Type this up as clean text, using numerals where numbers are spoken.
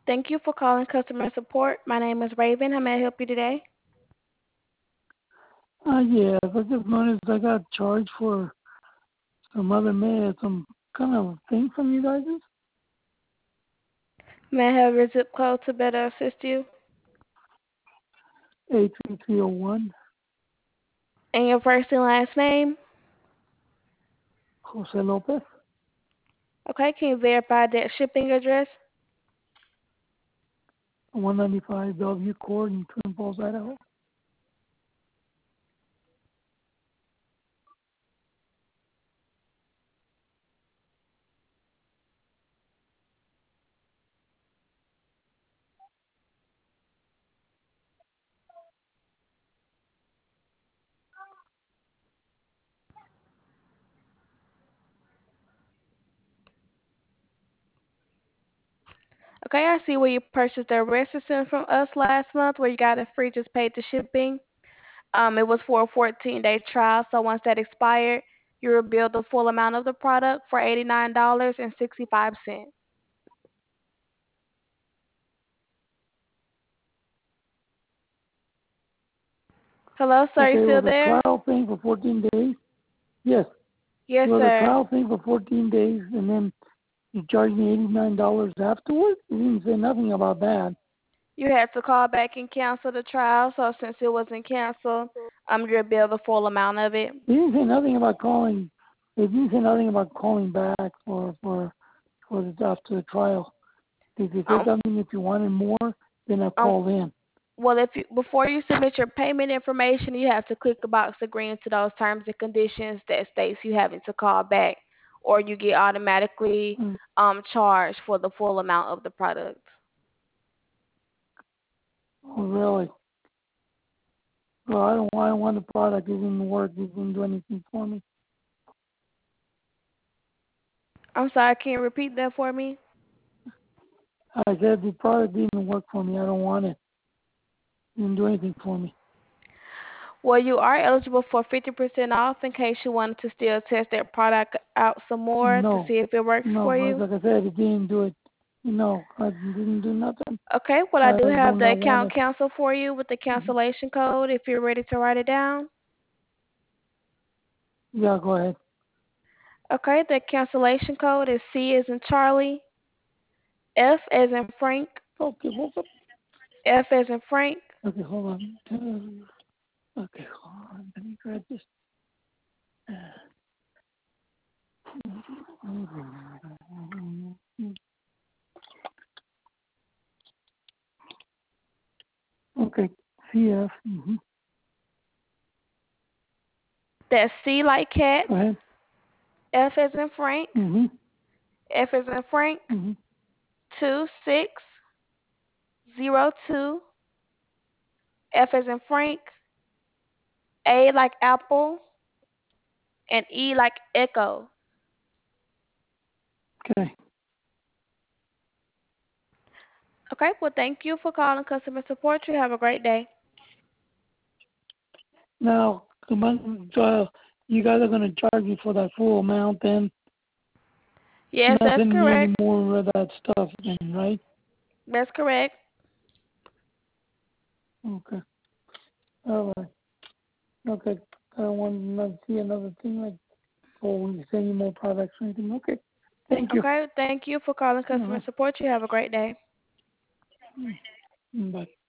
Thank you for calling customer support. My name is Raven. How may I help you today? Yeah, I just noticed I got charged for some kind of thing from you guys. May I have your zip code to better assist you? 83301, And your first and last name? Jose Lopez, Okay, can you verify that shipping address? 195 Bellevue Court in Twin Falls, Idaho. Okay, I see where you purchased the resistant from us last month where you got it free, just paid the shipping. It was for a 14-day trial, so once that expired, you will bill the full amount of the product for $89.65. Hello, sir, you Okay, still was a there? trial thing for 14 days? Yes. Yes, It was a sir. trial thing for 14 days, and then you charged me $89 afterwards? You didn't say nothing about that. You had to call back and cancel the trial, so since it wasn't canceled, you'll bill the full amount of it. They didn't say nothing about calling. They didn't say nothing about calling back for the after the trial. They said Um, something if you wanted more, then I um, called in. well, if you, before you submit your payment information, you have to click the box agreeing to those terms and conditions that states you having to call back, or you get automatically Mm. charged for the full amount of the product. Oh, really? Well, I don't want the product. It didn't work. It didn't do anything for me. I'm sorry, can you repeat that for me? I said the product didn't work for me. I don't want it. It didn't do anything for me. Well, you are eligible for 50% off in case you wanted to still test that product out some more to No, see if it works no. for you. Like I said, it didn't do it. No, I didn't do nothing. Okay, well, I I do do have the not want account it. cancel for you with the cancellation code if you're ready to write it down. Yeah, go ahead. Okay, the cancellation code is C as in Charlie, F as in Frank, Okay, hold up. F as in Frank, Okay, hold on. Okay, hold on. Let me grab this. Okay, CF. that's C like cat, Go ahead. F as in Frank, Mhm. F as in Frank, Mhm. 2602, F as in Frank, A like apple, and E like echo. Okay. Okay, well, thank you for calling customer support. You have a great day. Now, come on, you guys are gonna charge me for that full amount, then Yes, not that's sending me any correct. more of that stuff, then, right? That's correct. Okay. All right. Okay. I don't want to not see another thing like, oh, we send you more products or anything. Okay. Thank you. Okay, thank you for calling customer Uh-huh. support. You have a great day. Bye.